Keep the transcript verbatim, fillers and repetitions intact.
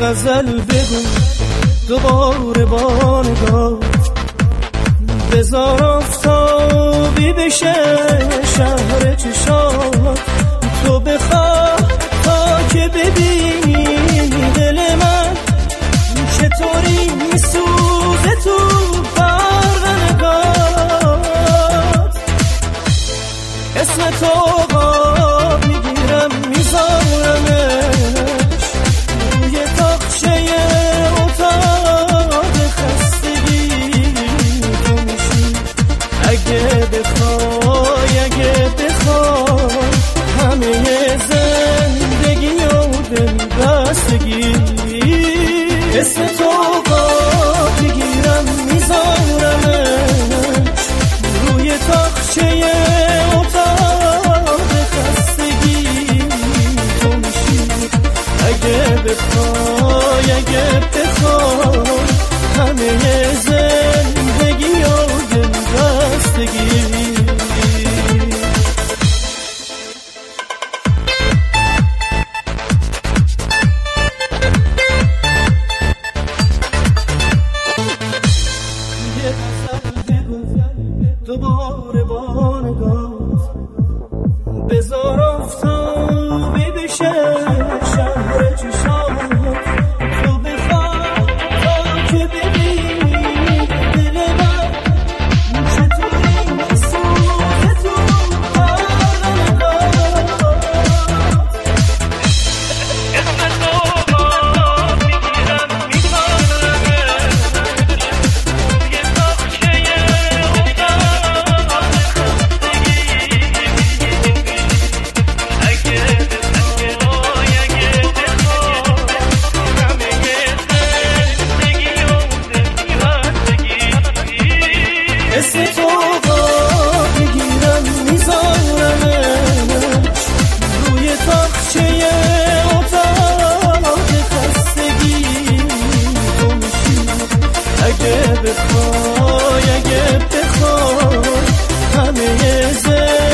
غزل بگو دوباره بانگاه، بذار آفتابی بشه شهر چشات. تو بخواه تا که ببینی دل من چطوری میسوزه تو برق نگات. اسم تو قاب میگیرم میذارمش روی تاقچه اتاق خستگی تو میشی. اگه بخوای اگه بخوای همه زندگی و دلبستگی، اسم تو قاب میگیرم میذارمش روی تاقچه اتاق خستگی تو میشی. اگه بخوای اگه بخوای همه زندگی و دلبستگی. دوباره بانگاه، بذار آفتابی بشه شهر چشات. تو بخواه تا که ببینی دل من چطوری میسوزه تو برق نگات. اسم تو قاب میگیرم میذارمش روی تاقچه اسم تو قاب میگیرم میذارمش روی تاقچه اتاق خستگی تو میشی. اگه بخوای اگه بخوای همه زندگی